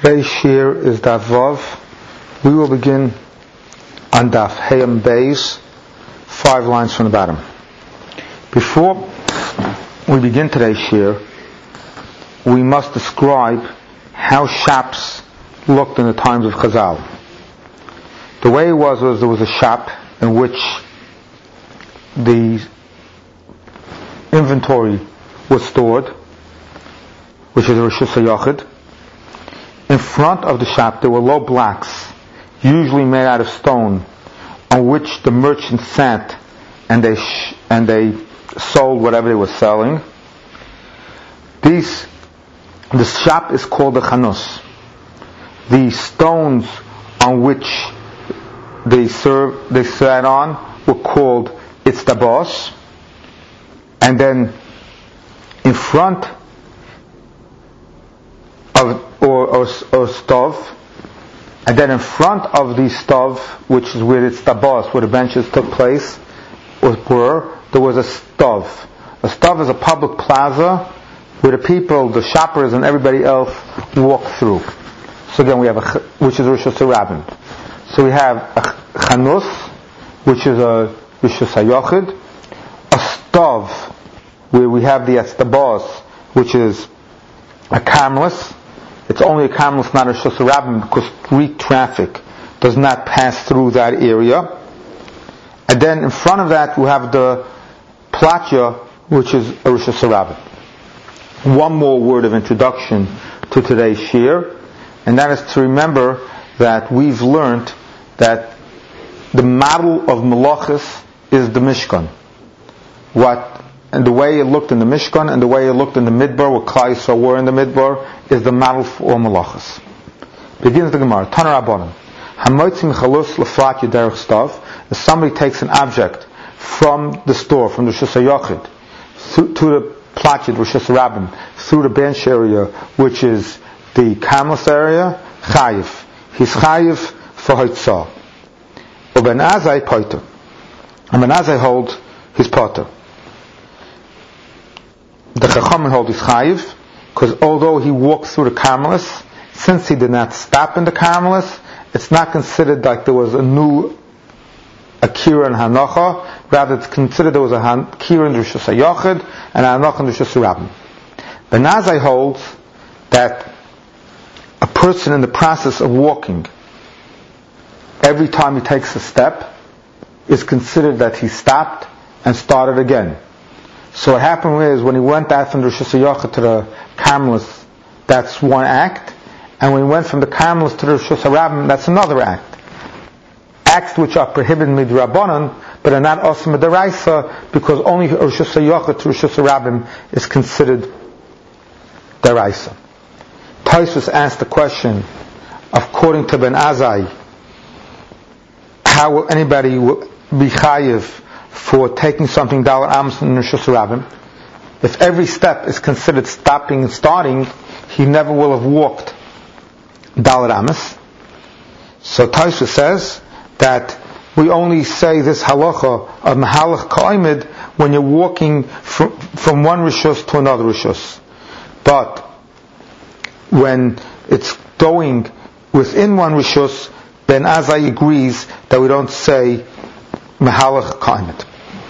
Today's shir is Daf Vav. We will begin on Daf Hayam Beis, 5 lines from the bottom. Before we begin today's shir, we must describe how shops looked in the times of Chazal. The way it was there was a shop in which the inventory was stored, which is a Rishus HaYachid. In front of the shop there were low blocks, usually made out of stone, on which the merchants sat and they sold whatever they were selling. The shop is called the Chanus. The stones on which they sat on were called Itztabos. And then in front of or stove, and then in front of the stove, which is where it's tabos, where the benches took place, there was a stove. A stove is a public plaza where the people, the shoppers, and everybody else walk through. So again, we have which is Rishus HaRabim. So we have a chanus, which is a Rishus HaYachid, a stove where we have the estabos, which is a carmelis. It's only a carmelis, not a Rishus HaRabim, because street traffic does not pass through that area. And then in front of that we have the platya, which is a Rishus HaRabim. One more word of introduction to today's shir, and that is to remember that we've learned that the model of Malachis is the Mishkan. And the way it looked in the Mishkan and the way it looked in the Midbar, where Klal Yisrael were in the Midbar, is the model for all Malachas. Begins the Gemara. Taner Rabbanan. Hamotzim chalus leflat yederech stav. If somebody takes an object from the store, from the Rishus HaYachid, to the platchid, Rishus HaRabim, through the bench area, which is the Kamas area, chayiv. He's chayiv for hoitzah. Uben Azai poiter. And Ben Azai holds his potter. The Chachamim hold his chayiv, because although he walked through the Carmelis, since he did not stop in the Carmelis, it's not considered like there was a new Akira and Hanocha. Rather, it's considered there was a Akira in the Rishus HaYachid and a Hanocha in the Rishus HaRabim. Ben Azai holds that a person in the process of walking, every time he takes a step, is considered that he stopped and started again. So what happened is, when he went out from the Rishus HaYachid to the Carmelis, that's one act, and when he went from the Carmelis to the Rishus HaRabim, that's another act. Acts which are prohibited midrabanan, but are not also midaraisa, because only Rishus HaYachid to Rishus HaRabim is considered daraisa. Tosfos asked the question, according to Ben Azai, how will anybody be chayiv for taking something Dalar Amos in Rishus HaRabim? If every step is considered stopping and starting, he never will have walked Dalar Amos. So Tosfos says that we only say this halacha of Mahalach Ka'imid when you're walking from one Rishus to another Rishus. But when it's going within one Rishus, Ben Azai agrees that we don't say Mahalach Ka'imid.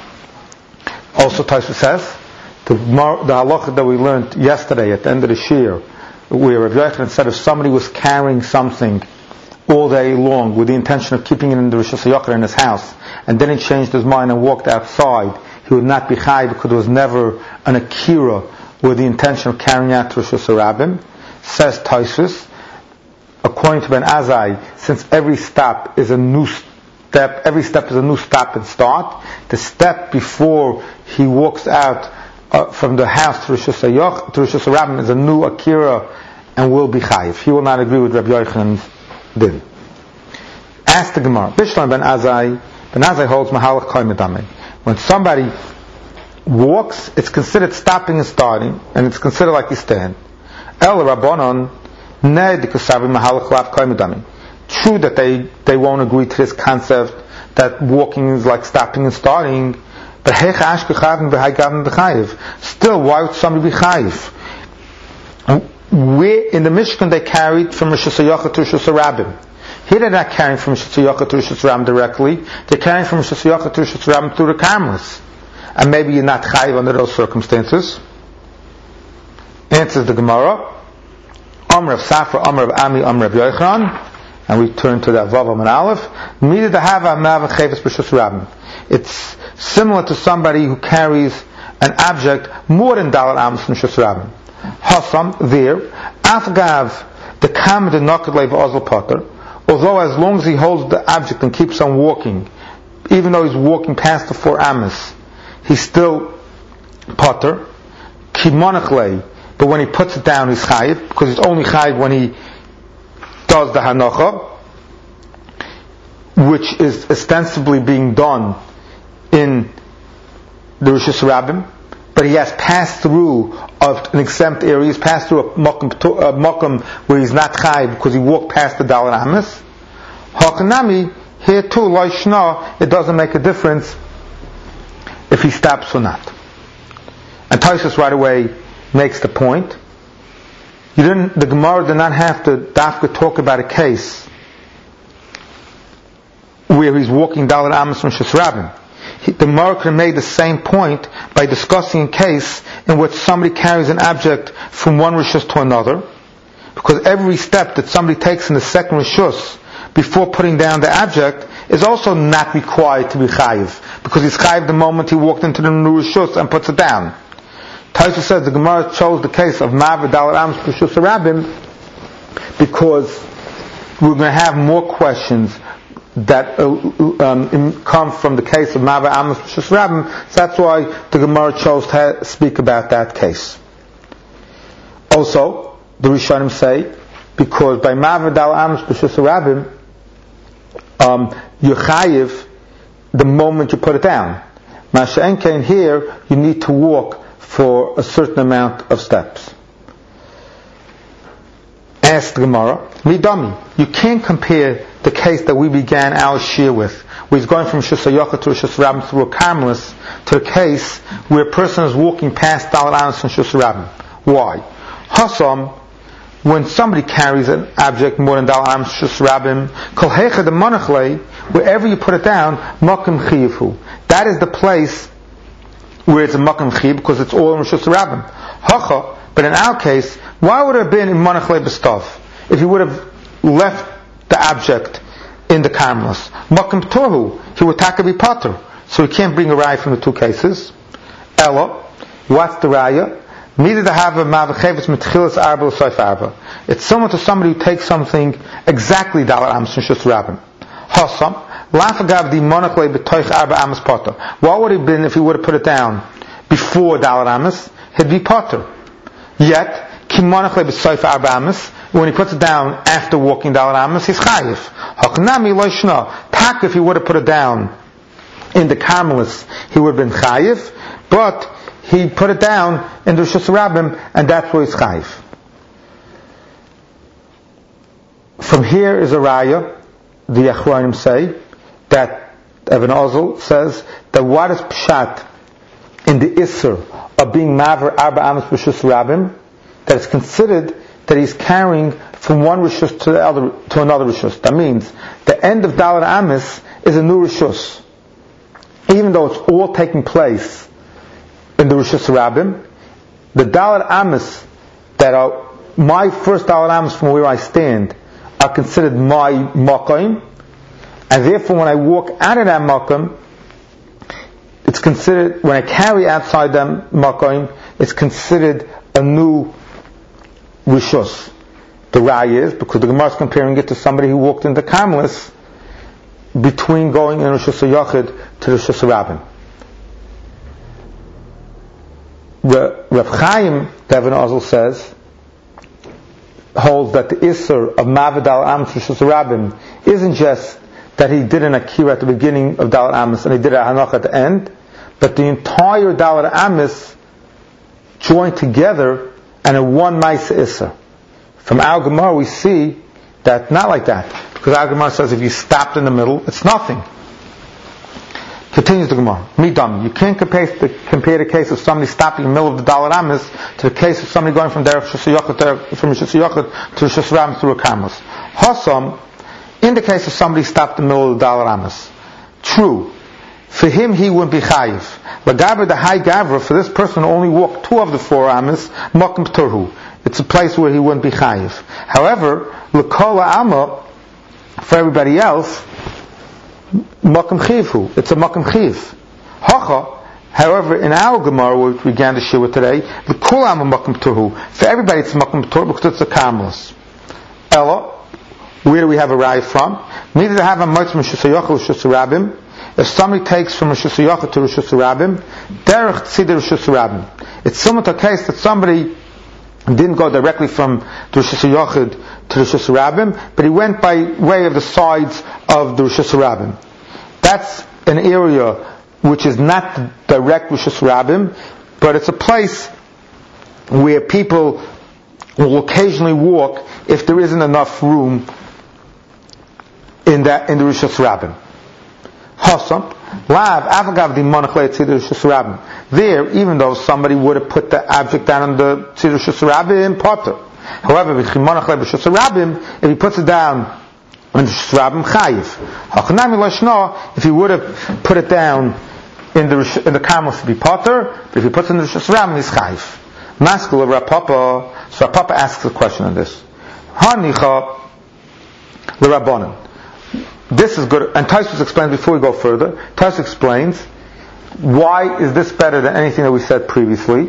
Also Tosfos says the halacha that we learned yesterday at the end of the shir, where Rav Yochanan said if somebody was carrying something all day long with the intention of keeping it in the Rishus HaYachid in his house, and then he changed his mind and walked outside, he would not be chayiv because there was never an akira with the intention of carrying out to Rishus HaRabim. Says Tosfos, according to Ben Azai, since every step is a new step and start, the step before he walks out from the house to Rishus HaRabim is a new akira and will be chayiv. He will not agree with Rabbi Yochanan's din. Ask the Gemara. Bishlam Ben Azai holds Mahalach Ka'imid. When somebody walks, it's considered stopping and starting, and it's considered like you stand. El Rabbanon Ned Kusavi Mahalach Lav Ka'imid. True that they won't agree to this concept that walking is like stopping and starting, but still, why would somebody be chayiv? Where in the Mishkan they carried from Rishus HaYachid to Rishus HaRabim. Here they're not carrying from Rishus HaYachid to Rishus HaRabim directly. They're carrying from Rishus HaYachid to Rishus HaRabim through the Karmelis. And maybe you're not chayiv under those circumstances. Answers the Gemara. Amr of Safra, Amr of Ami, Amr of Yochanan. And we turn to that Vav and Aleph. Mida dehava mav cheves b'Rishus HaRabim. It's similar to somebody who carries an object more than Dalet Amos from Rishus HaRabim. Hasam, there, Afgav, the Kam the Nokad Leiv Ozl Potter, although as long as he holds the object and keeps on walking, even though he's walking past the 4 Amos, he's still Potter. Kimonach Lei, but when he puts it down, he's Chayiv, because it's only Chayiv when he does the Hanocha, which is ostensibly being done in the Rishus HaRabim, but he has passed through of an exempt area. He's passed through a makam where he's not chayiv because he walked past the Dalet Amos. Hakanami, here too, Loishna, it doesn't make a difference if he stops or not. And Tosfos right away makes the point. The Gemara did not have to dafka talk about a case where he's walking Dalet Amos from Rishus HaRabim. The Gemara could have made the same point by discussing a case in which somebody carries an object from one Rishus to another, because every step that somebody takes in the second Rishus before putting down the object is also not required to be chayiv, because he's chayiv the moment he walked into the new Rishus and puts it down. Tosfos says the Gemara chose the case of Mav Dalet Amos Rishus HaRabim because we're going to have more questions that come from the case of Mav Amos Rishus HaRabim. So that's why the Gemara chose to speak about that case. Also, the Rishonim say, because by Mav Dalet Amos Rishus HaRabim, you're chayiv the moment you put it down. Masha'en Kain, here you need to walk for a certain amount of steps. Ask the Gemara, Midami, you can't compare the case that we began our shir with, where he's going from Rishus HaYachid to Rishus HaRabim through a Karmelis, to a case where a person is walking past Dalet Amos and Rishus HaRabim. Why? Hasam, when somebody carries an object more than Dalet Amos Rishus HaRabim, Kol Heicha de Monachlei, wherever you put it down, Makom Chiyifu. That is the place where it's a Makom Chiyiv, because it's all in Rishus HaRabim. Hacha, but in our case, why would it have been in Monachlei B'Stav if he would have left the object in the Karmelis? Makom Tohu, he would taka be Potter, so he can't bring a raya from the two cases. Ella, what's the raya? It's similar to somebody who takes something exactly Dalet Amos and Rishus HaRabim. Hasam, lafagav di monachlei b'toich arba Amos Potter. What would it have been if he would have put it down before Dalet Amos? He'd be Potter. Yet, ki monachlei b'soif arba Amos, when he puts it down after walking Dalet Amos, he's chayiv. Haknami loishna. Tak, if he would have put it down in the Karmelis, he would have been chayiv, but he put it down in the Rishus HaRabim, and that's where he's chayiv. From here is a raya, the Achronim say, that Evan Ozel says, that what is pshat in the Isser of being Maver Arba Amos Rishus HaRabim, that it's considered that he's carrying from one Rishus to another Rishus. That means the end of Dalet Amos is a new Rishus. Even though it's all taking place in the Rishus HaRabim, the Dalet Amos that are my first Dalet Amos from where I stand are considered my Makom, and therefore when I walk out of that Makom, it's considered, when I carry outside that Makom, it's considered a new Rishus. The Raya is, because the Gemara is comparing it to somebody who walked in the Karmelis between going in Rishus HaYachid to Rishus HaRabim. Rav Chaim, Devin Ozel says, holds that the Isser of Mavid Dalet Amos Rishus HaRabim isn't just that he did an Akira at the beginning of Dalet Amos and he did a Hanach at the end, but the entire Dalet Amos joined together and a one Maisa Isser. From our Gemara we see that not like that, because our Gemara says if you stopped in the middle, it's nothing. Continues the Gemara. Midam. You can't compare the case of somebody stopping in the middle of the Dalar Amis to the case of somebody going from Derech Shusayachot to Rishus Ram through a Karmelis. Hasam, in the case of somebody stopped in the middle of the Dalar Amis. True. For him, he wouldn't be chayiv. But Gabra, the high Gavra, for this person who only walked 2 of the 4 Amis, Makom Turhu. It's a place where he wouldn't be chayiv. However, L'kola Amma, for everybody else, Makom Chivhu. It's a Makom Chiv. Hacha, however, in our Gemara, which we began to share with today, the Kol Amma Makom Turhu. For everybody, it's Makom Turhu because it's a Karmelis. Ella, where do we have a raya from? Neither to have a much Meshusayachal Rishus Rabim. If somebody takes from Meshusayachal to Rishus Rabim, Derech Tzidei Rishus Rabim. It's similar to a case that somebody didn't go directly from the Rishus Yochid to the Rishus Rabim, but he went by way of the sides of the Rishus Rabim. That's an area which is not the direct Rishus Rabim, but it's a place where people will occasionally walk if there isn't enough room in the Rishus Rabim. Hasam, Lav, Avagav di Monachle Tzidei Rishus Rabim. There, even though somebody would have put the object down on the Tzidei Rishus Rabim, Potter. However, if he puts it down on the Rishus Rabim, Chayiv. If he would have put it down in the Karmelis to be Potter, but if he puts it in the Rishus Rabim, he's Chayiv. Maskul of Rapapa. So Rapapa asks a question on this. Hanicha l'Rabbanan. This is good, and Taisus explains before we go further. Taisus explains why is this better than anything that we said previously.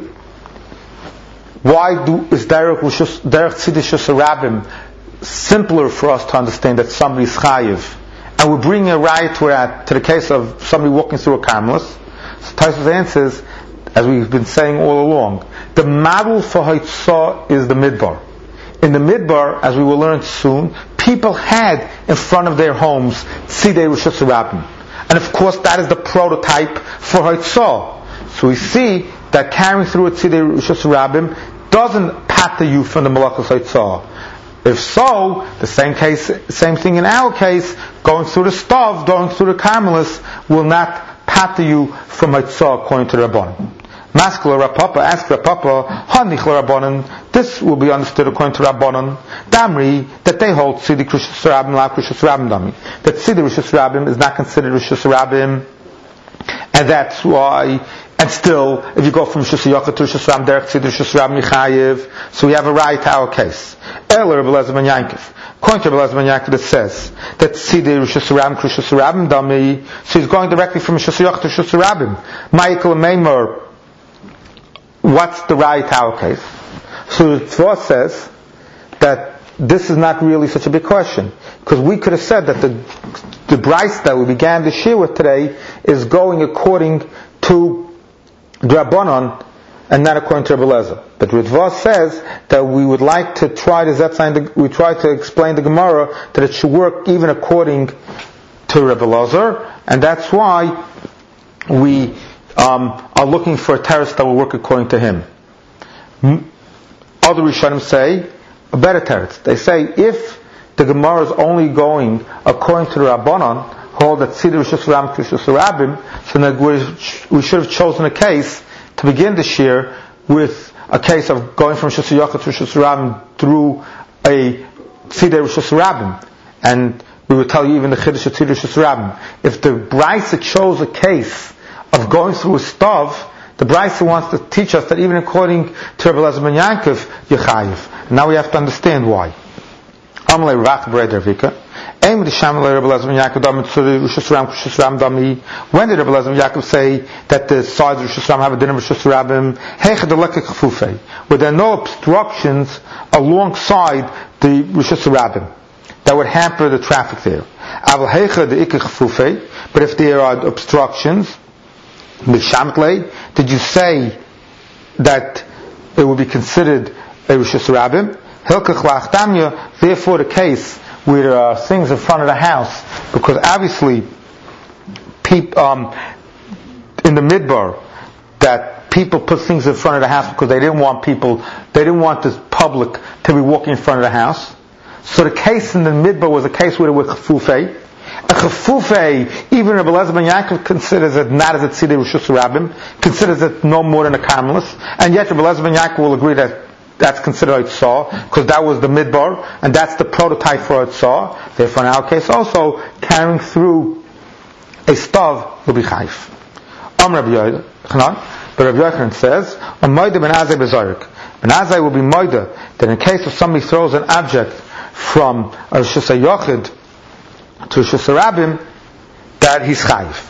Why is Derech Tzidei Rishus Rabim simpler for us to understand that somebody is chayiv, and we're bringing a raya to the case of somebody walking through a Karmelis? So Taisus answers, as we've been saying all along, the model for Haitzah is the Midbar. In the Midbar, as we will learn soon, people had in front of their homes Tzidei Rishus Rabim. And of course that is the prototype for Haitzah. So we see that carrying through a Tzidei Rishus Rabim doesn't pater you from the Malachas Haitzah. If so, the same thing in our case, going through the Stav, going through the Karmelis, will not pater you from Haitzah according to the Rabbanan. Maskula Rapapa, ask Rapapa, Hanich Rabbanan, this will be understood according to Rabbanan, Damri, that they hold Tzidei Rishus Rabim, Lav Rishus Rabim Dami. That Tzidei Rishus Rabim is not considered Rishus Rabim, and that's why, and still, if you go from Rishus Yochid to Rishus Rabim, Derech Tzidei Rishus Rabim Yichayev, so we have a right to our case. Eller Rebbe Eliezer ben Yankov. According to Rebbe Eliezer ben Yankov, it says that Tzidei Rishus Rabim, Rishus Rabim Dami, so he's going directly from Rishus Yochid to Rishus Rabim. Michael Meimer, what's the right to our case? So the Torah says that this is not really such a big question, because we could have said that the Bryce that we began to share with today is going according to Drabanan and not according to Rebbe Eliezer. But Ritva says that we would like to try to explain the Gemara that it should work even according to Rebbe Eliezer, and that's why we are looking for a teretz that will work according to him. Other Rishonim say a better teretz. They say if the Gemara is only going according to the Rabbanan, hold that Tzidei Rishus Rabim Rishus Rabim, so that we should have chosen a case to begin this year with a case of going from Rishus Yochid to Rishus Rabim through a Tzidei Rishus Rabim, and we would tell you even the Chiddush of Tzidei Rishus Rabim. If the Brisa chose a case of going through a Stav, the Brisa wants to teach us that even according to Rebbe Eliezer ben Yankov, Yechayiv. Now we have to understand why. Amalei Ravach Breder Vika. When did Rebbe Eliezer ben Yaakov say that the sides of Rishus Rabim have a din of Rishus Rabim? Where there are no obstructions alongside the Rishus Rabim that would hamper the traffic there. But if there are obstructions, did you say that it would be considered a Rishus Rabim? Therefore the case where there are things in front of the house, because obviously in the Midbar that people put things in front of the house because they didn't want the public to be walking in front of the house. So the case in the Midbar was a case where there were chafufei, A chafufei, even Rabbi Elazar ben Yaakov considers it not as a tzidei Rishus Rabbim, considers it no more than a carmelist, and yet Rabbi Elazar ben Yaakov will agree that that's considered Eitzah, because that was the midbar, and that's the prototype for Eitzah. Therefore, in our case also, carrying through a stav will be chayif. Rabbi Yochanan, but Rabbi Yochanan says, Moida ben Azai bezorik. Ben Azai will be Moida, that in case if somebody throws an object from a Rishus HaYochid to Rishus HaRabim, that he's chayif.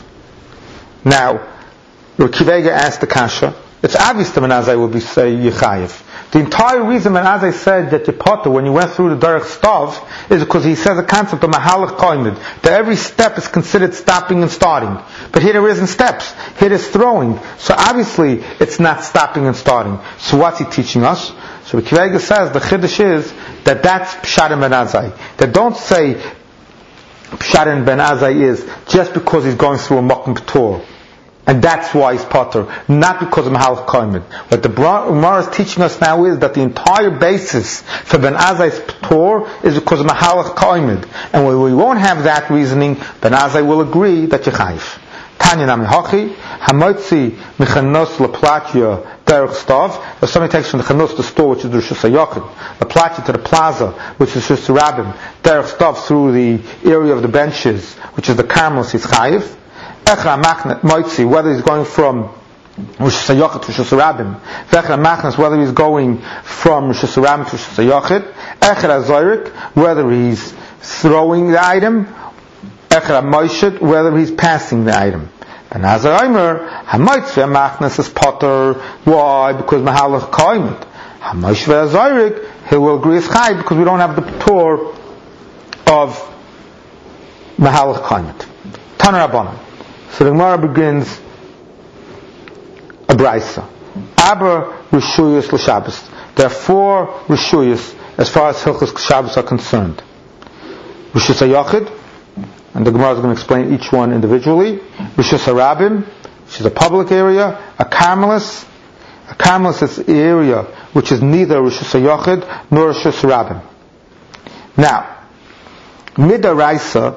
Now, Rabbi Kivega asked the kasha, it's obvious that Ben Azai will be say Yechayev. The entire reason Ben Azai said that your potter, when you went through the Derech Stav, is because he says a concept of Mahalach Koimid, that every step is considered stopping and starting. But here there isn't steps. Here there's throwing. So obviously it's not stopping and starting. So what's he teaching us? So Kivega says the Chiddush is that that's Pshat in Ben Azai. That don't say Pshat in Ben Azai is just because he's going through a Mokum P'tor. And that's why he's potter, not because of Mahalach Koimid. What the Gemara is teaching us now is that the entire basis for Ben Azai's P'tor is because of Mahalach Koimid. And when we won't have that reasoning, Ben Azai will agree that you're chayif. Tanya Nami Hochi, Hamotzi Michanos Laplatya Derech Stav. If somebody takes from the Chanos, the store, which is the Rishus HaYochid, Laplatya to the plaza, which is Rishus HaRabim, Derech Stav through the area of the benches, which is the Carmel, he's chayif. Echra Machnet Moitzi, whether he's going from Rishus HaYochid to Rishus HaRabim. Echra Machnes, whether he's going from Rishus HaRabim to Rishus HaYochid. Echra Zoyrik, whether he's throwing the item. Echra Moishit, whether he's passing the item. And as I Omer, HaMoitzi Machnes is potter. Why? Because Mahalach Koimid. HaMoishit Zoyrik, he will agree as Chai, because we don't have the P'tor of Mahalach Koimid. Tana Rabbanan. So the Gemara begins a brayso. Aber Rishuyos l'Shabbos. There are 4 Rishuyos as far as Hilchos Shabbos are concerned. Rishus HaYochid, and the Gemara is going to explain each one individually. Rishus HaRabim, which is a public area. A Carmelis. A Carmelis is the area which is neither Rishus HaYochid nor Rishus HaRabim. Now, Midaraisa,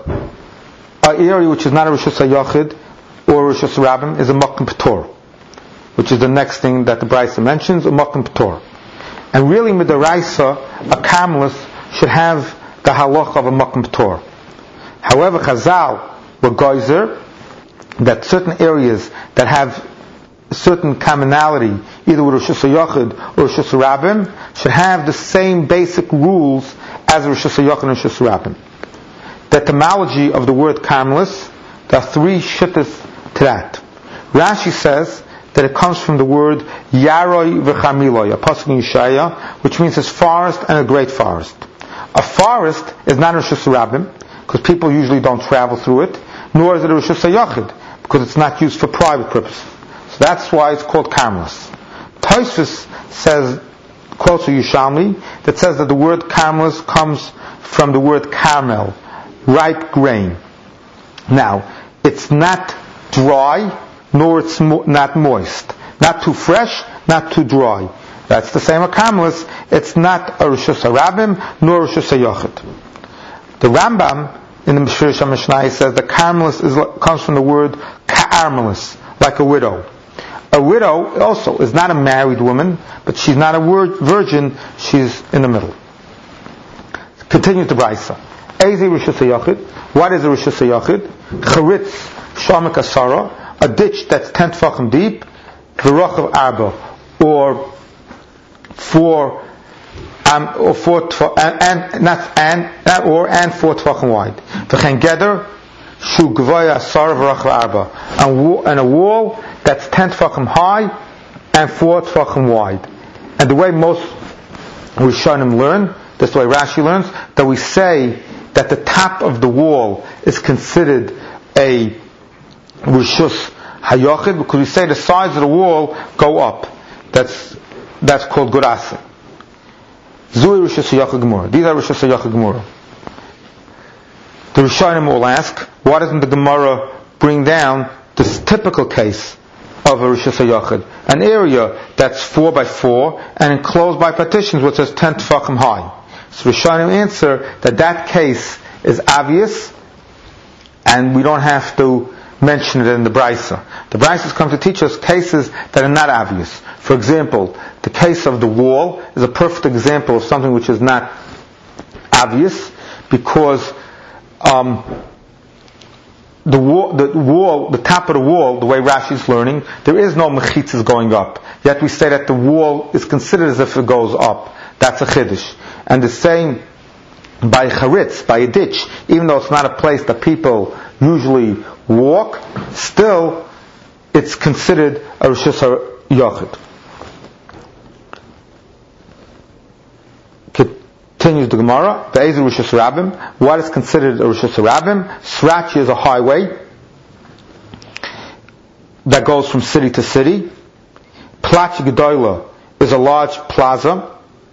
an area which is not a Rishus HaYochid or Rishus HaRabim, is a Mokum P'tor, which is the next thing that the Brayso mentions, a Mokum P'tor. And really, Midaraisa, a Carmelis should have the halacha of a Mokum P'tor. However, Chazal were geyser that certain areas that have certain commonality, either with Rishus HaYochid or Rishus HaRabim, should have the same basic rules as Rishus HaYochid and Rishus HaRabim. The etymology of the word Carmelis, there are 3 shittas to that. Rashi says that it comes from the word Yaroi v'Chamiloi, a pasuk in Yeshaya, which means a forest and a great forest. A forest is not a Rishus HaRabim, because people usually don't travel through it, nor is it a Rishus HaYochid, because it's not used for private purposes. So that's why it's called Carmelis. Tosfos says, quotes a Yushalmi, that says that the word Carmelis comes from the word Carmel, ripe grain. Now, it's not dry, nor it's not moist. Not too fresh, not too dry. That's the same with Carmelis. It's not a Rishus HaRabim, nor a Rishus HaYochid. The Rambam, in the Meshurish HaMishnah, says that Carmelis comes from the word Ka'armelis, like a widow. A widow also is not a married woman, but she's not a virgin, she's in the middle. Continue to Brayso. Ezi Rishus HaYochid. What is a Rishus HaYochid? Charitz Shamek Asara, a ditch that's 10 tefachim deep, V'rochav Arba, or 4 tefachim wide. V'chen Geder Shu Gvoya Asara V'rochav Arba, and a wall that's 10 tefachim high and 4 tefachim wide. And the way most Rishonim learn, that's the way Rashi learns, that we say that the top of the wall is considered a Rishus HaYochid, because we say the sides of the wall go up. That's called Gurasa. Zui Rishus HaYochid Gemara. These are Rishus HaYochid Gemara. The Rishonim will ask, why doesn't the Gemara bring down this typical case of a Rishus HaYochid? An area that's 4 by 4 and enclosed by partitions which is 10 tefachim high. So Rishonim answer that case is obvious, and we don't have to mention it in the Brisa. The Brisas come to teach us cases that are not obvious. For example, the case of the wall is a perfect example of something which is not obvious, because the top of the wall, the way Rashi is learning, there is no mechitzas going up. Yet we say that the wall is considered as if it goes up. That's a chiddush. And the same by charitz, by a ditch, even though it's not a place that people usually walk, still it's considered a rishus hayachid. Continues the Gemara, Be'ezer Rishus Rabbim. What is considered a Rishus Rabbim? Srachi is a highway that goes from city to city. Plachi Gedoyla is a large plaza.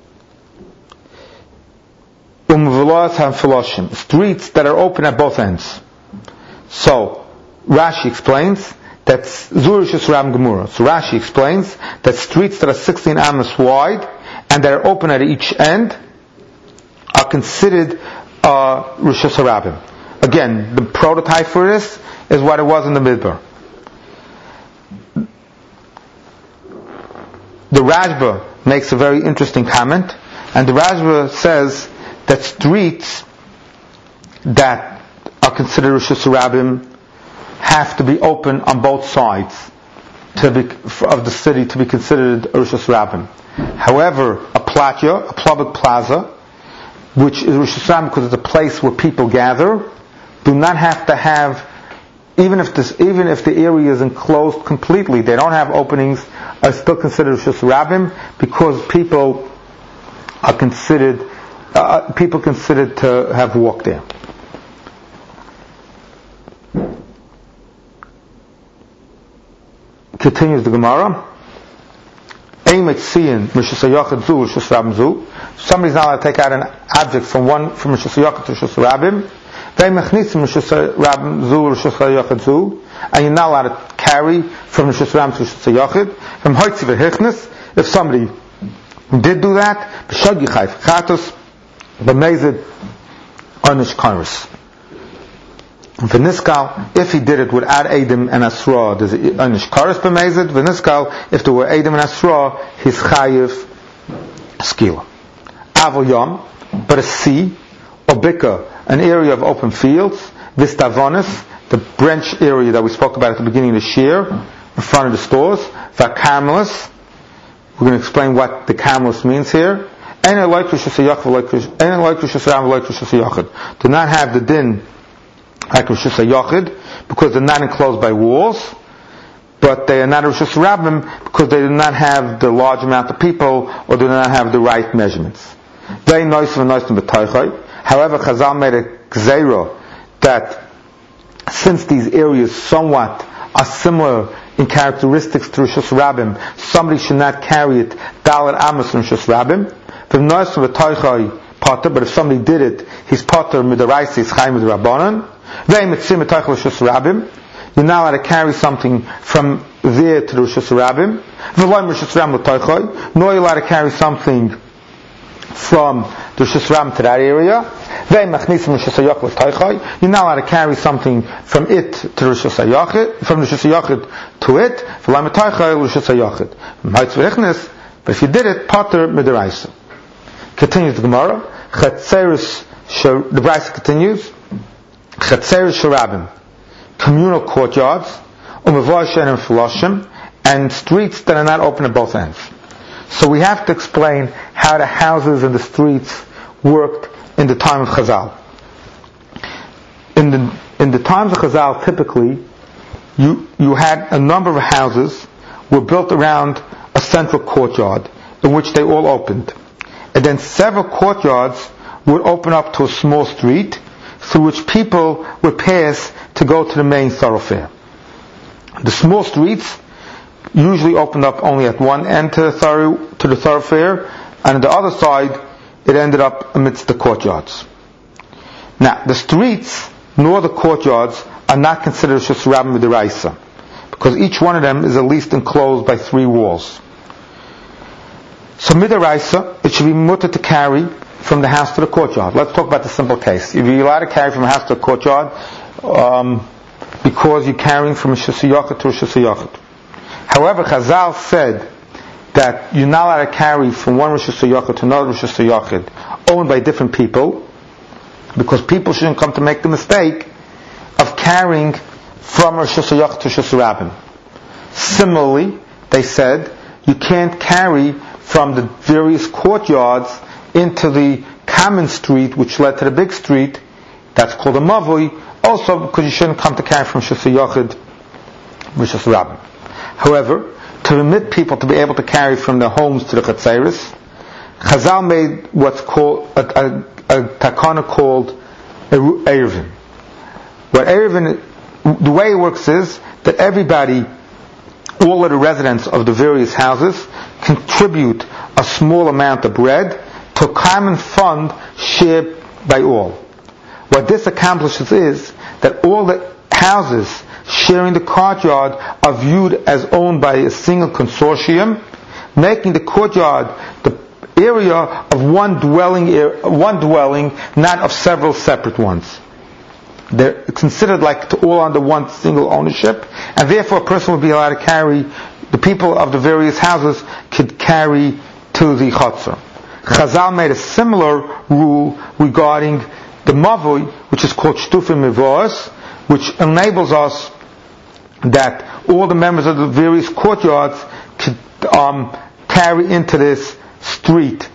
Umveloas HaFeloshim, streets that are open at both ends. So, Rashi explains that Zur Rishus Rabbim Gemara. So Rashi explains that streets that are 16 amos wide and that are open at each end are considered Rishus Harabim. Again, the prototype for this is what it was in the Midbar. The Rashba makes a very interesting comment, and the Rashba says that streets that are considered Rishus Harabim have to be open on both sides of the city to be considered Rishus Harabim. However, a platya, a public plaza, which is Rishus Harabim because it's a place where people gather, do not have to have, even if the area is enclosed completely, they don't have openings, are still considered Rishus Harabim because people considered to have walked there. Continues the Gemara. Somebody's not allowed to take out an object from Rishus Hayachid to Rishus Harabim, and you're not allowed to carry from Rishus Harabim to Rishus Hayachid. If somebody did do that, if he did it without Eidim and Asra, there's Anish Karis b'mezid. V'niskal, if there were Eidim and Asra, he's Chayiv Skila. Avoyam, but a sea, or Bika, an area of open fields, Vistavonis, the branch area that we spoke about at the beginning of the Shir, in front of the stores, Vakarmelis, we're going to explain what the Karmelis means here. Do not have the din like Rishus Hayachid, because they're not enclosed by walls, but they are not Rishus Harabim because they do not have the large amount of people or do not have the right measurements. However, Chazal made a gzeira that since these areas somewhat are similar in characteristics to Rishus Harabim, somebody should not carry it Dalet Amos in Rishus Harabim. But if somebody did it, he's potter midaraisa, he's chayim midrabanan. You're not allowed to carry something from there to the Rishus Harabim. Nor are you allowed to carry something from the Rishus Harabim to that area. You're not allowed to carry something from it to the Rishus Hayachid, from the Rishus Hayachid to it. But if you did it, potter midaraisa. Continues the Gemara. The Brisa continues. Chatzeres Sharabim, communal courtyards, and streets that are not open at both ends. So we have to explain how the houses and the streets worked in the time of Chazal. In the times of Chazal, typically, you had a number of houses were built around a central courtyard in which they all opened. And then several courtyards would open up to a small street through which people would pass to go to the main thoroughfare. The small streets usually opened up only at one end to the thoroughfare, and on the other side it ended up amidst the courtyards. Now, the streets nor the courtyards are not considered Rishus Harabim midaraisa, because each one of them is at least enclosed by 3 walls. So midaraisa, it should be mutter to carry from the house to the courtyard. Let's talk about the simple case. If you're allowed to carry from a house to a courtyard, because you're carrying from a Shasayachid to a Shasayachid. However, Chazal said that you're not allowed to carry from one Rosh Hashanah to another Rosh Hashanah owned by different people, because people shouldn't come to make the mistake of carrying from Rosh Hashanah to Rosh Hashanah. Similarly, they said you can't carry from the various courtyards into the common street which led to the big street, that's called a Mavui, also because you shouldn't come to carry from Rosh Hashanah to Rosh Hashanah. However, to permit people to be able to carry from their homes to the Chatzeris, Chazal made what's called a takana called Eruvin. What Eruvin, the way it works is that everybody, all of the residents of the various houses, contribute a small amount of bread to a common fund shared by all. What this accomplishes is that all the houses sharing the courtyard are viewed as owned by a single consortium, making the courtyard the area of one dwelling, not of several separate ones. They're considered like all under one single ownership, and therefore a person would be allowed to carry, the people of the various houses could carry to the Chatzar. Chazal made a similar rule regarding the Mavui, which is called Shtufim Mivos, which enables us that all the members of the various courtyards could carry into this street.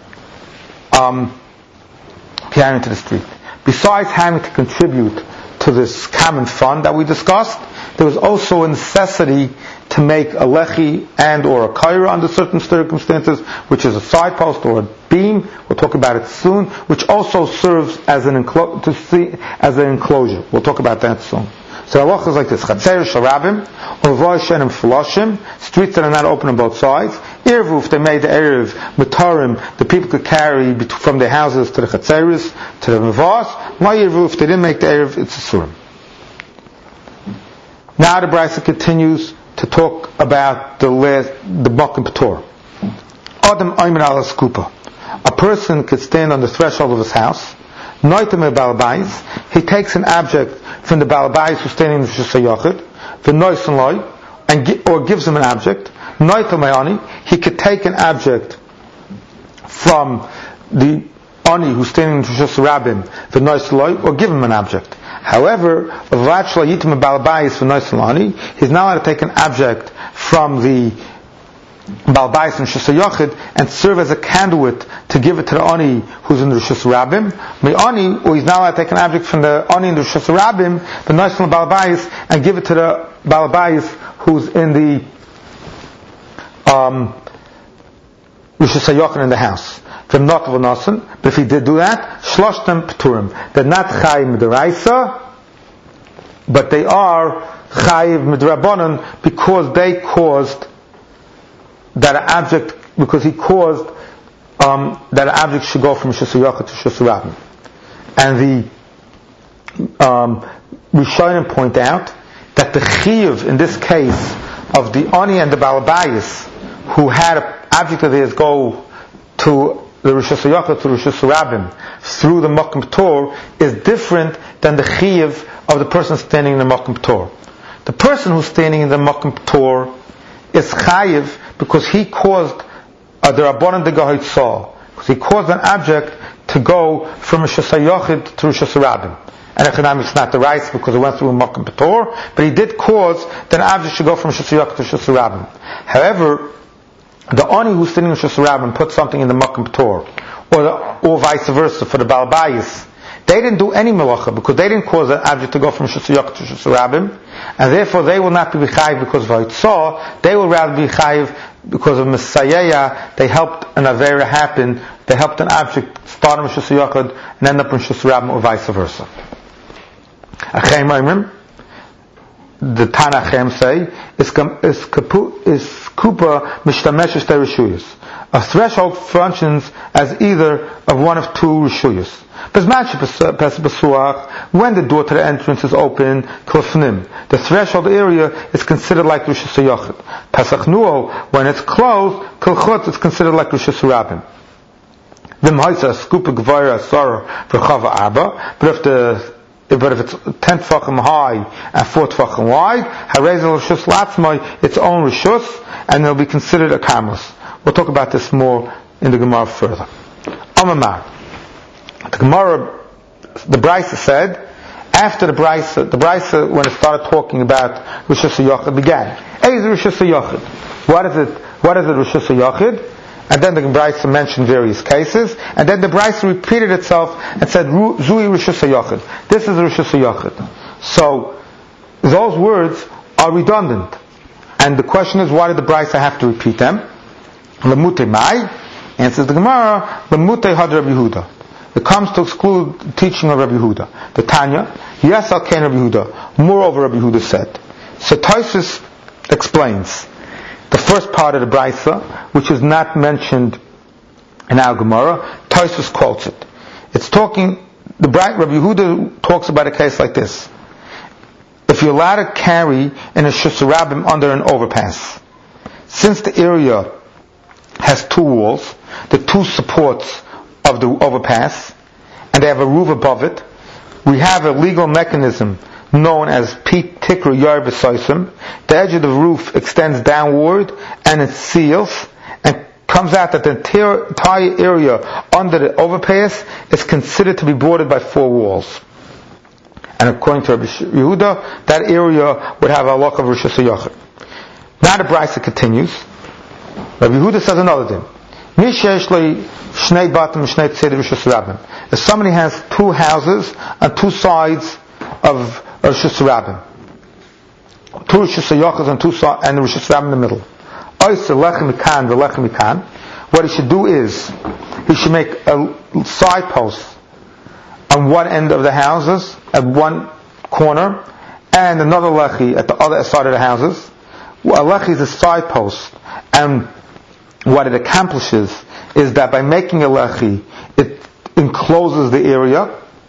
Carry into the street. Besides having to contribute to this common fund that we discussed, there was also a necessity to make a lechi and or a kaira under certain circumstances, which is a side post or a beam. We'll talk about it soon, which also serves as an enclosure. We'll talk about that soon. So halacha is like this: Chatzer Sharabim, Ulvoi Shenim Faloshim, streets that are not open on both sides. Irvu, if they made the Erev Matarim, the people could carry from their houses to the Chatzeris, to the Mavas. My Irvu, if they didn't make the Erev, it's a Surim. Now the Brisa continues to talk about the Makom P'tor. Adam Ayman Ala Skupa. A person could stand on the threshold of his house. Noitem Balabais. He takes an object from the Balabais who's standing in the Shusayachid, the Noisan Loi, or gives him an object. Noitem Ayani. He could take an object from the Ani who's standing in the Shusarabim, the Noisan Loi, or give him an object. However, he's not allowed to take an object from the Balbais and Shusayachid and serve as a conduit to give it to the Ani who's in the Shusarabim. Or he's not allowed to take an object from the Ani in the Shusarabim, the Noisan Balbais, and give it to the Balbais who's in the Shusayachid in the house. But if he did do that, shloshtem p'turim. They're not chayiv midaraisa, but they are chayiv midrabanan because they caused that object, because he caused that object should go from Shusayachid to Shusarabim. And the Rishonim point out that the chiyuv in this case of the Ani and the Balabayas who had an object of theirs go to the Rosh Hashanah to Rosh Hashanah through the Makom P'tor is different than the chiyuv of the person standing in the Makom P'tor. The person who's standing in the Makom P'tor is chayiv because he caused the Rabbanan de Gahitzah, because he caused an object to go from Rosh Hashanah to Rosh Hashanah. And economics not the right because it went through a Makom P'tor, but he did cause that an object should go from Rosh Hashanah to Rosh Hashanah. However, the Ani who's sitting in Shusarabim and put something in the Makom P'tor, or vice versa for the Balbayis, they didn't do any melacha because they didn't cause an object to go from Shusayach to Shusarabim, and therefore they will not be chayiv because of Haitzah, they will rather be chayiv because of Messiah. They helped an Avera happen, they helped an object start in Shusayach and end up in Shusarabim, or vice versa. The Tanachem say is kupa mishtameshes tereshuyas. A threshold functions as either of one of two reshuyas. When the door to the entrance is open, the threshold area is considered like Rosh Hashanah. Pesach Nuo, when it's closed, it's considered like Rosh Hashanah. But if the but if it's 10 tefachim high and 4 tefachim wide, Harezel Rishus Latzmai, its own Rishus, and it'll be considered a Karmelis. We'll talk about this more in the Gemara further. Amamar. The Gemara, the Brisa said, after the Brisa, when it started talking about Rishus HaYochid began. Eiz Rishus HaYochid. What is it Rishus HaYochid? And then the Brisa mentioned various cases, and then the Brisa repeated itself and said, Zui Rishus HaYochid. This is Rishus HaYochid. So, those words are redundant. And the question is, why did the Brisa have to repeat them? Lemutei Mai, answers the Gemara, Lemutei Had Rabbi Yehuda. It comes to exclude the teaching of Rabbi Yehuda. The Tanya, yes, Al Kain Rabbi Yehuda. Moreover, Rabbi Yehuda said. So Tosfos explains the first part of the Brisa, which is not mentioned in our Gemara. Tosfos quotes it. It's talking, Rabbi Yehuda talks about a case like this. If you're allowed to carry in a Rishus Rabbim under an overpass, since the area has 2 walls, the 2 supports of the overpass, and they have a roof above it, we have a legal mechanism known as Pete Tikru Yar B'Soisim. The edge of the roof extends downward, and it seals, and comes out that the entire area under the overpass is considered to be bordered by 4 walls. And according to Rabbi Yehuda, that area would have a halakha of Rishus HaYochid. Now the Brisa continues. Rabbi Yehuda says another thing. If somebody has 2 houses on 2 sides of Rishus Rabbim, 2 Rishus HaYochid and 2 and the Rishus Rabbim in the middle. What he should do is, he should make a side post on one end of the houses, at one corner, and another lechi at the other side of the houses. A lechi is a side post, and what it accomplishes is that by making a lechi, it encloses the area.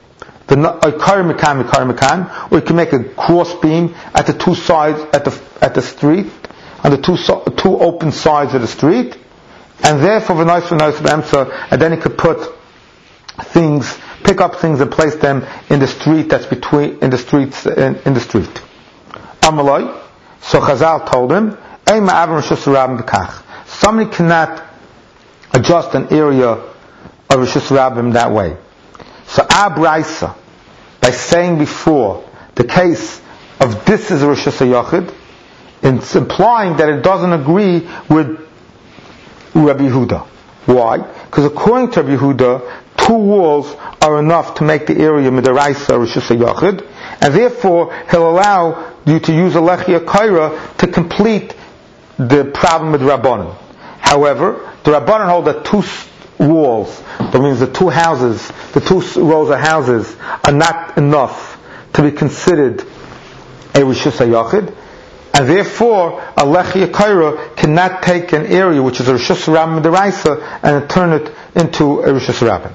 Or you can make a cross beam at the 2 sides at the street, on the 2 open sides of the street, and therefore and then you could pick up things and place them in the street that's in the street. Amalai. So Chazal told him, somebody cannot adjust an area of Rishus Rabbim that way. So our Brisa, by saying before the case of this is a Rishus HaYochid, it's implying that it doesn't agree with Rabbi Yehuda. Why? Because according to Rabbi Yehuda, 2 walls are enough to make the area Midaraisa Rishus HaYochid, and therefore he'll allow you to use a Lechi Akaira to complete the problem with Rabbanan. However, the Rabbanan hold that 2 walls, that means the 2 houses, the 2 rows of houses, are not enough to be considered a Rishus HaYochid, and therefore a Lechi Akaira cannot take an area which is a Rishus Rabbim Midaraisa and turn it into a Rishus Rabbim.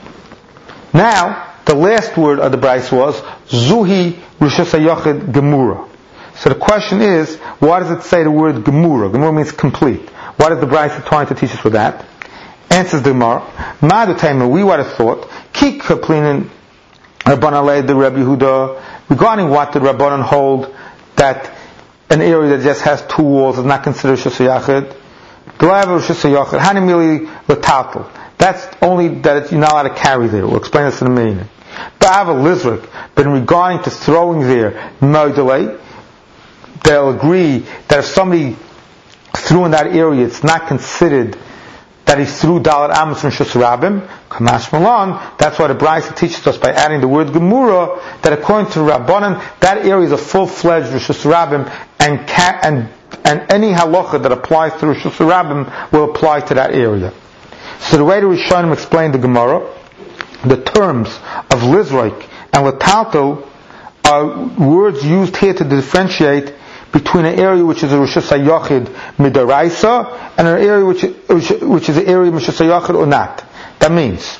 Now, the last word of the Brisa was Zuhi Rishus HaYochid Gemura. So the question is, why does it say the word Gemura? Gemura means complete. What is the Brisa trying to teach us with that? Answers the Gemara. Ma'adu we would have thought, Ki Kaplinin Rabbanan Leid the Rabbi Yehuda, regarding what did Rabbanan hold that an area that just has 2 walls is not considered Rishus HaYochid? G'lav Rishus HaYochid, Hanimili L'Tatel. That's only that you're not allowed to carry there. We'll explain this in a minute. Ba'ava Lizrik, but in regarding to throwing there, no delay, they'll agree that if somebody threw in that area, it's not considered that he threw Dalet Amos from Rishus Rabbim. Kamash Malan, that's why the Brisa teaches us by adding the word Gemura, that according to Rabbanan, that area is a full-fledged Rishus Rabbim, and any halacha that applies to Rishus Rabbim will apply to that area. So the way the Rishonim explained the Gemara, the terms of Lizroik and L'Taltel are words used here to differentiate between an area which is a Rishus HaYochid Midaraisa and an area which is an area of Rishus HaYochid or not. That means,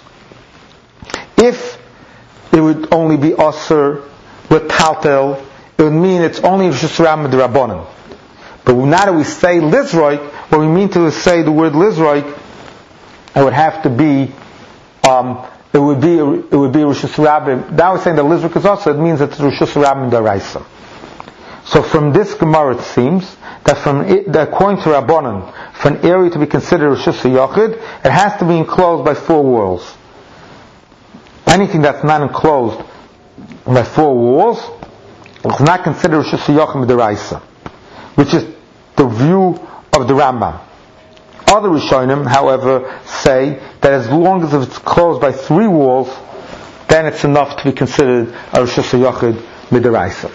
if it would only be Aser L'Taltel, it would mean it's only Rishus Rabbim Midrabanan. But now that we say Lizroik, what we mean to say the word Lizroik, it would have to be it would be Rosh Hashanah. Now we're saying that Lizruk is also, it means that it's Rosh Hashanah Daraisa. So from this Gemara it seems that according to Rabbanan, for an area to be considered Rosh Hashanah, it has to be enclosed by 4 walls. Anything that's not enclosed by 4 walls is not considered Rosh Hashanah Daraisa, which is the view of the Rambam. Other Rishonim, however, say that as long as it's closed by 3 walls, then it's enough to be considered a Rosh Hashanah Midaraisa.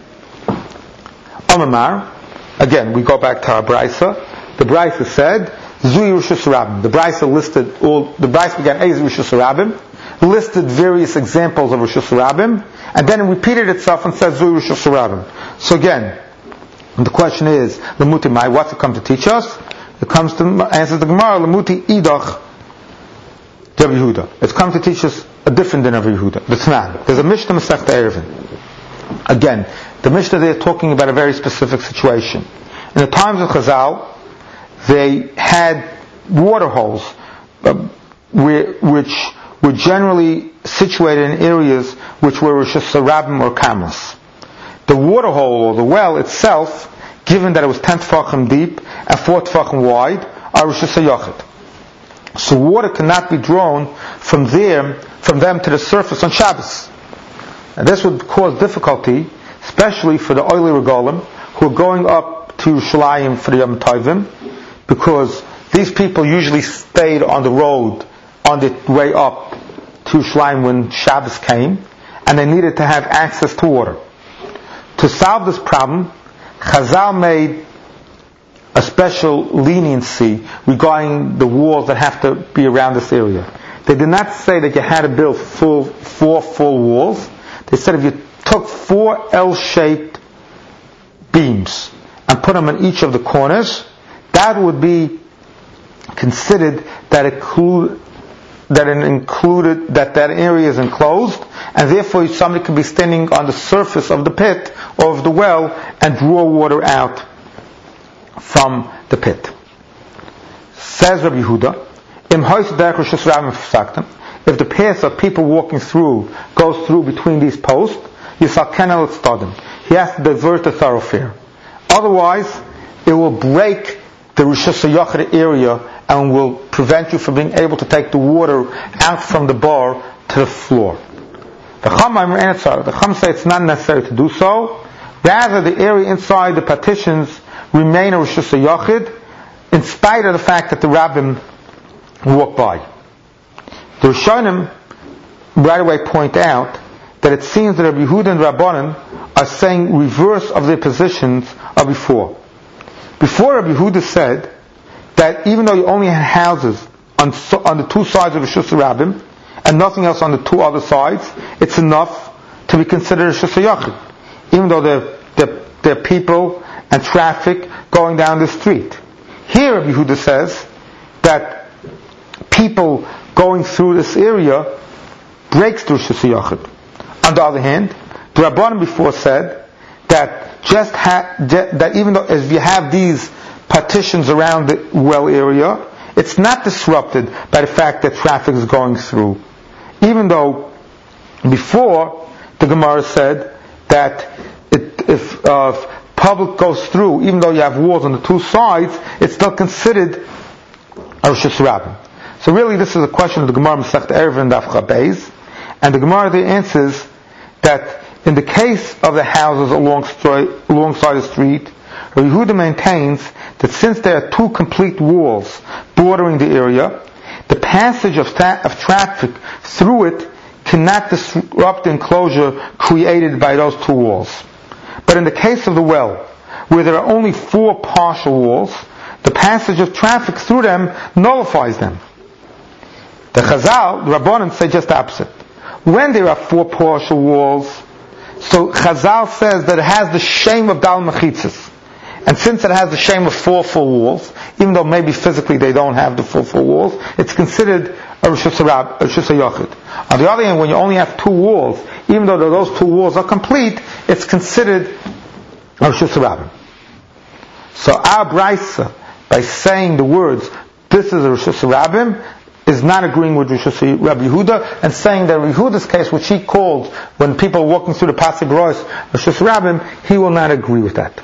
Amar, again, we go back to our Braisa. The Braisa said, Zui Rosh Hashanah. The Braisa listed the Braisa began as Rosh Hashanah, listed various examples of Rosh Hashanah, and then it repeated itself and said Zui Rosh Hashanah. So again, the question is, Lamuti Mai, what's it come to teach us? It comes to answer the Gemara, Lamuti Idach Rabbi Yehuda. It's come to teach us a different than Rabbi Yehuda. The Tanan. There's a Mishnah Masechta Eruvin. Again, the Mishnah they're talking about a very specific situation. In the times of Chazal, they had water holes, which were generally situated in areas which were Rosh Hashanah or Kamlas. The water hole or the well itself, given that it was 10 tefachim deep and 4 tefachim wide, are Rosh Hashanah. So water cannot be drawn from them to the surface on Shabbos. And this would cause difficulty, especially for the oily regalim who are going up to Yerushalayim for the Yom Tovim, because these people usually stayed on the road on the way up to Yerushalayim when Shabbos came, and they needed to have access to water. To solve this problem, Chazal made a special leniency regarding the walls that have to be around this area. They did not say that you had to build 4 full walls. They said if you took 4 L-shaped beams and put them in each of the corners, that would be considered that area is enclosed, and therefore somebody could be standing on the surface of the pit or of the well and draw water out from the pit. Says Rabbi Yehuda, if the path of people walking through goes through between these posts, he has to divert the thoroughfare. Otherwise, it will break the Rosh Hashanah area and will prevent you from being able to take the water out from the bar to the floor. The Chum say it's not necessary to do so. Rather, the area inside the partitions remain a Rosh Hashanah in spite of the fact that the rabbin walk by. The Rishonim right away point out that it seems that Rabbi Yehuda and Rabbanan are saying reverse of their positions of before. Before, Rabbi Yehuda said that even though you only had houses on the 2 sides of the Rosh Hashanah and nothing else on the 2 other sides, it's enough to be considered a Rosh Hashanah, even though there are people and traffic going down the street. Here, Rabbi Yehuda says that people going through this area breaks the Rosh Hashanah. On the other hand, the Rabbanan before said that that even though as you have these partitions around the well area, it's not disrupted by the fact that traffic is going through. Even though before the Gemara said that if public goes through, even though you have walls on the 2 sides, it's still considered a Rosh Hashanah. So really this is a question of the Gemara Masechta Eruvin Daf Chabez, and the Gemara there answers that in the case of the houses alongside the street, Rabbi Yehuda maintains that since there are 2 complete walls bordering the area, the passage of traffic through it cannot disrupt the enclosure created by those 2 walls. But in the case of the well, where there are only 4 partial walls, the passage of traffic through them nullifies them. The Chazal, the Rabbanan, say just the opposite. When there are 4 partial walls, so Chazal says that it has the shame of Dal Mechitzas. And since it has the shame of 4 full walls, even though maybe physically they don't have the full walls, it's considered a Rosh Hashanah. On the other hand, when you only have 2 walls, even though those 2 walls are complete, it's considered a Rosh Hashanah. So our Braisa, by saying the words, this is a Rosh Hashanah, is not agreeing with Rabbi Yehuda and saying that Rabbi Yehuda's case, which he called when people are walking through the Pasig Rosh Rishus Rabbim, he will not agree with that.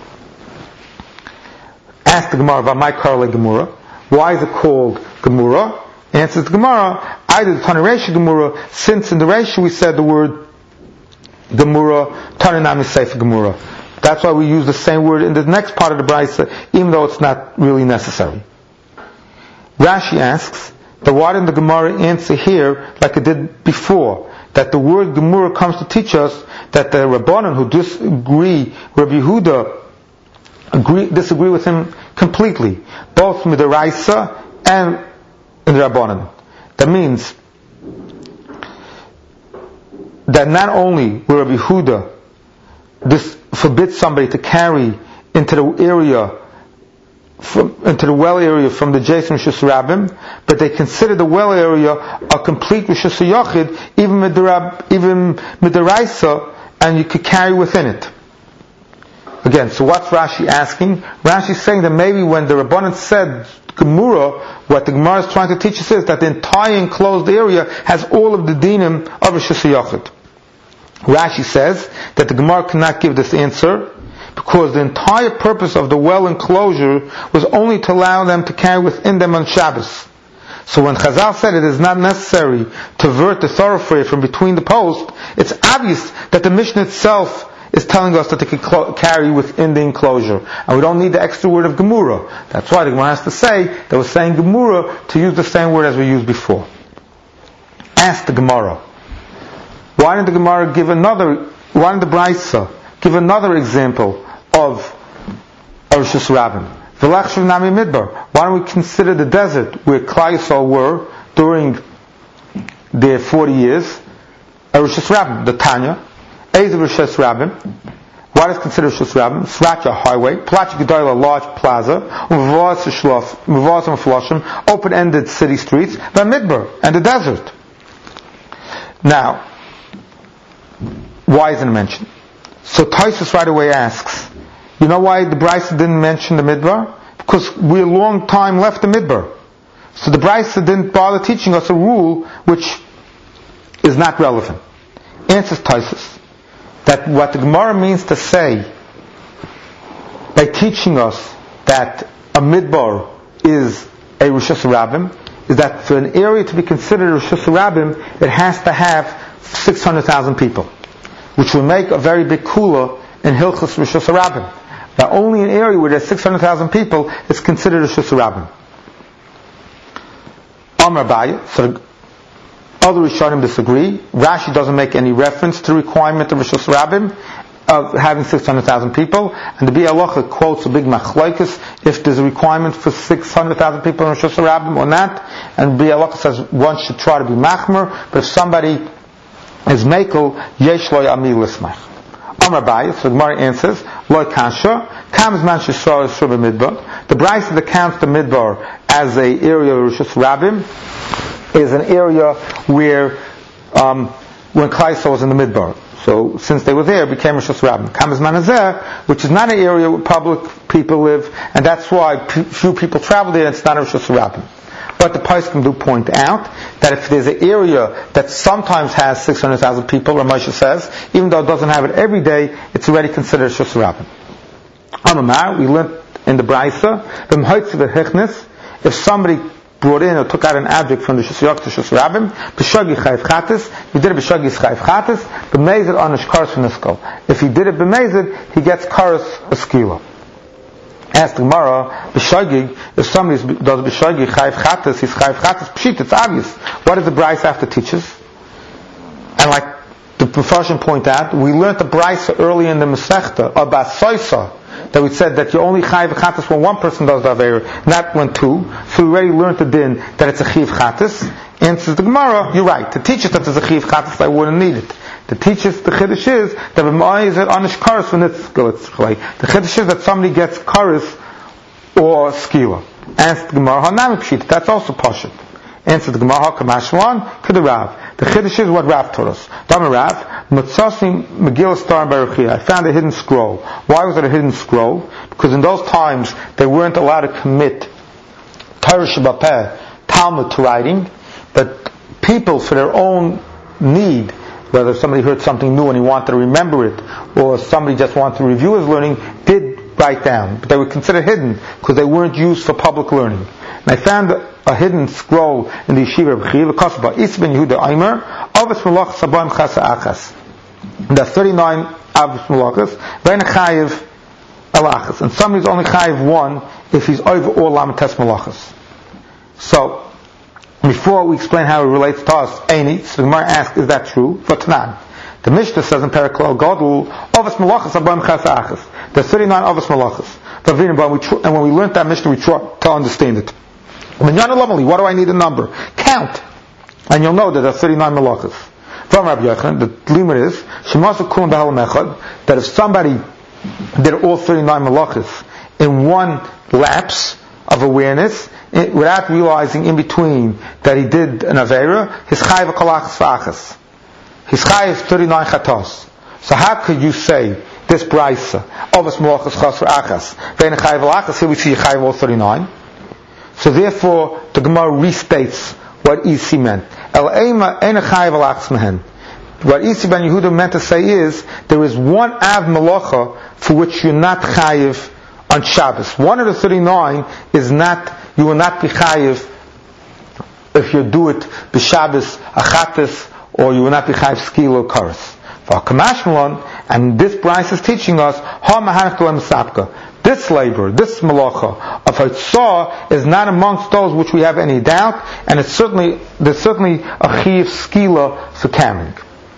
Ask the Gemara about my Karle Gemara. Why is it called Gemara? Answers the Gemara, either the Tana Reisha Gemara, since in the Reisha we said the word Gemara, Tana Nami Sefer Gemara. That's why we use the same word in the next part of the Brisa, even though it's not really necessary. Rashi asks, that why didn't the Gemara answer here like it did before? That the word Gemara comes to teach us that the Rabbanan who disagree, Rabbi Yehuda, disagree with him completely, both Midaraisa and in the Rabbanan. That means that not only will Rabbi Yehuda forbid somebody to carry into the area, into the well area from the Jason Rishus Rabbim, but they consider the well area a complete Rishus Yochid, even Midaraisa, and you could carry within it. Again, so what's Rashi asking? Rashi's saying that maybe when the Rabbanan said Gemara, what the Gemara is trying to teach us is that the entire enclosed area has all of the dinim of Rishus Yochid. Rashi says that the Gemara cannot give this answer because the entire purpose of the well enclosure was only to allow them to carry within them on Shabbos. So when Chazal said it is not necessary to vert the thoroughfare from between the posts, it's obvious that the Mishnah itself is telling us that they can carry within the enclosure. And we don't need the extra word of Gemura. That's why the Gemara has to say that we're saying Gemura to use the same word as we used before. Ask the Gemara. Why didn't the Brisa give another example of Rishus Rabbim? V'lachshav nami midbar. Why don't we consider the desert where Klal Yisrael were during their 40 years a Rishus Rabbim? The Tanya. Eiz Rishus Rabbim. What is considered Rishus Rabbim? Sratya highway, Plach Gedola large plaza, open-ended city streets, the midbar and the desert. Now, why isn't it mentioned? So Taisus right away asks, you know why the Brisa didn't mention the midbar? Because we a long time left the midbar. So the Brisa didn't bother teaching us a rule which is not relevant. Answers Taisus that what the Gemara means to say by teaching us that a midbar is a Rishus Rabbim is that for an area to be considered a Rishus Rabbim, it has to have 600,000 people, which will make a very big kula in Hilchos Rishus Rabbim. Now only an area where there's 600,000 people is considered a Rishus Rabbim. Amar Abaye, so other Rishonim disagree. Rashi doesn't make any reference to the requirement of Rishus Rabbim of having 600,000 people, and the Bi'alacha quotes a big machlokes if there's a requirement for 600,000 people in Rishus Rabbim or not, and Bi'alacha says one should try to be machmer, but if somebody is mekel, yesh lo yami lismach. Amar Abaye, so the Gemara answers, lo kasha, kam zman shesor yisur b'midbar. The Brisa that counts the midbar as a area of Rishus Rabbim is an area where when Klal Yisrael was in the midbar. So since they were there, it became Rishus Rabbim. Kam zman hazeh, which is not an area where public people live, and that's why few people travel there, and it's not a Rishus Rabbim. But the Poskim do point out that if there's an area that sometimes has 600,000 people, Ramosha says, even though it doesn't have it every day, it's already considered Rishus Rabbim. Amamar, we learned in the Brisa, if somebody brought in or took out an object from the Rishus Yochid to Rishus Rabbim, b'shagi chayv chatas, if he did it b'shagi chayv chatas, b'mezid onish karas v'niskol. If he did it b'mezid, he gets karas a skila. Ask the Gemara, b'shagi, if somebody does b'shagi chayv chatas, he's chayv chatas, pshit, it's obvious. What does the Brisa have to teach us? And like the Mepharshim point out, we learned the Brisa early in the Masechta about Soisa, that we said that you only chayv chatas when one person does the Aveira, not when two. So we already learned the din that it's a chiv chatas. Answers the Gemara, you're right. To teach us that there's a chiv chatas, I wouldn't need it. To teach us the chiddush is that the chiddush is that somebody gets karis or skila. Answer the Gemara, hanami pshita. That's also pashut. Answer the Gemara, hakamashwan to the Rav. The chiddush is what Rav taught us. Dama Rav, Matzasim Megillah Star Baruchia. I found a hidden scroll. Why was it a hidden scroll? Because in those times they weren't allowed to commit Torah Shabbat Talmud to writing, that people, for their own need, whether somebody heard something new and he wanted to remember it, or somebody just wanted to review his learning, did write down. But they were considered hidden because they weren't used for public learning. And I found a hidden scroll in the yeshiva of Chiv, Kosba, Is ben Yehuda Aimer, Avos Malach Sabaim Chasa Achas. And that's 39 Avos Malachas, Vein Chayiv Alachas. And somebody's only Chayiv one if he's over all Lamates Malachas. So, before we explain how it relates to us, Eini, so the Gemara asks, is that true? For Tanan. The Mishnah says in Periklal Godel, Avos Malachas Sabaim Chasa Achas. There's 39 Avos Malachas. And when we learned that Mishnah, we tried to understand it. What do I need a number? Count. And you'll know that there are 39 Malachas. From Rabbi Yochanan, the limit is, that if somebody did all 39 Malachas in one lapse of awareness, without realizing in between that he did an Aveira, his Chayiv Kalachas V'achas. His Chayiv 39 Chatos. So how could you say this Braisa, Avos Malachas Chas V'achas, Vein Chayiv Alachas, here we see Chayiv all 39. So therefore, the Gemara restates what Isi meant. El Eima Ein Chayiv Alachas Mehen. What Isi ben Yehuda meant to say is, there is one Av Malacha for which you're not Chayiv on Shabbos. One of the 39 is not, you will not be Chayiv if you do it b'Shabbos Achatis, or you will not be Chayiv Skil or Karas. And this Bryce is teaching us, this labor, this malacha of Haitzah is not amongst those which we have any doubt, and there's certainly a Chiv Skila for carrying.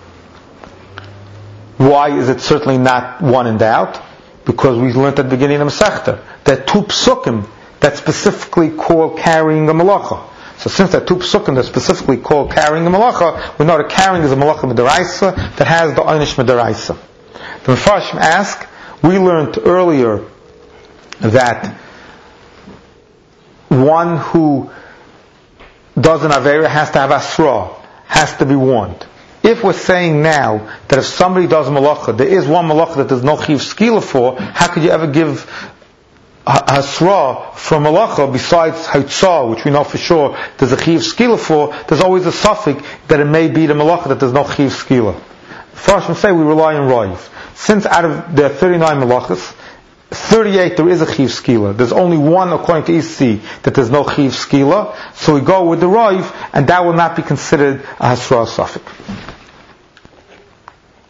Why is it certainly not one in doubt? Because we learned at the beginning of the Masechta that two psukim that specifically call carrying a malacha. So since there are two psukim that specifically call carrying a malacha, we know that carrying is a malacha midaraisa that has the einish midaraisa. The Mefarshim ask, we learned earlier that one who does an Aveira has to have asra, has to be warned. If we're saying now that if somebody does a malacha, there is one malacha that there's no chiv skila for, how could you ever give hasra for malacha besides haitzah, which we know for sure there's a chiv skila for? There's always a suffix that it may be the malacha that there's no chiv skila. First, we say we rely on Raiv. Since out of the 39 malachas, 38 there is a chiv skila. There's only one according to Isi that there's no chiv skila. So we go with the Raiv, and that will not be considered a hasra suffix.